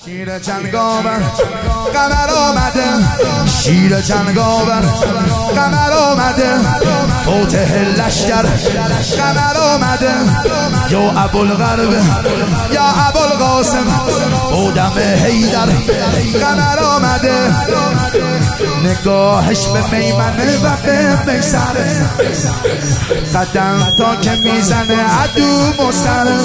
شیر جنگاور قمر آمده، شیر جنگاور قمر آمده، فاتح لشکر قمر آمده، یا ابوالغرب یا ابوالقاسم بودم حیدر قمر آمده، نگاهش به میمنه و به میسره، قدم تا که میزنه عدو مستره،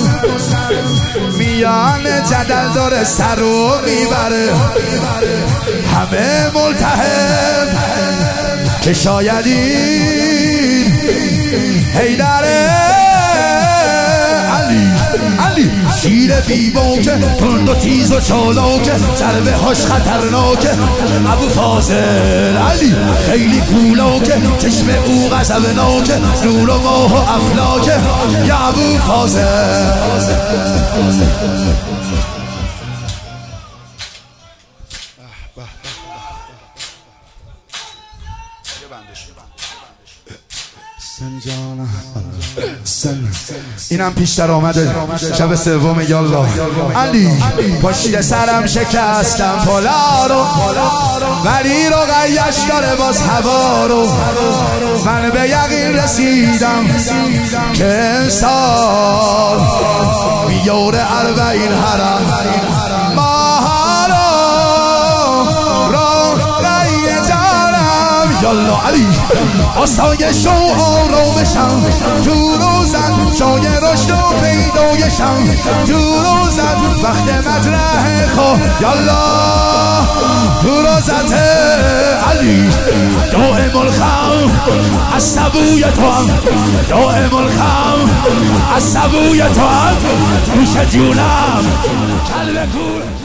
میان جدل داره سر رو میبره، همه ملتهب که شاید این حیدره. علی شیر بیباکه، تند و تیز و چالاکه، ضربه هاش خطرناکه، ابو فاضل علی خیلی کولاکه، چشم او غضبناکه، نور و ماه و افلاکه، یا ابو فاضل. اینم پیشتر آمده شب سوم یالا. علی پشت سرم شکستم پلا رو، ولی رو قیش داره باز هوا رو، من به یقین رسیدم که انسان بیار 40 حرم ماها رو رأی جانم. یالا علی آسایش و آرامشم تو روزت، جای رشد و پیدایشم تو روزت، وقت مطرح خود یالا تو روزت. علی دائم الخم از سبوی تو هم، دائم الخم از سبوی تو هم، گوش جونم کلب کور.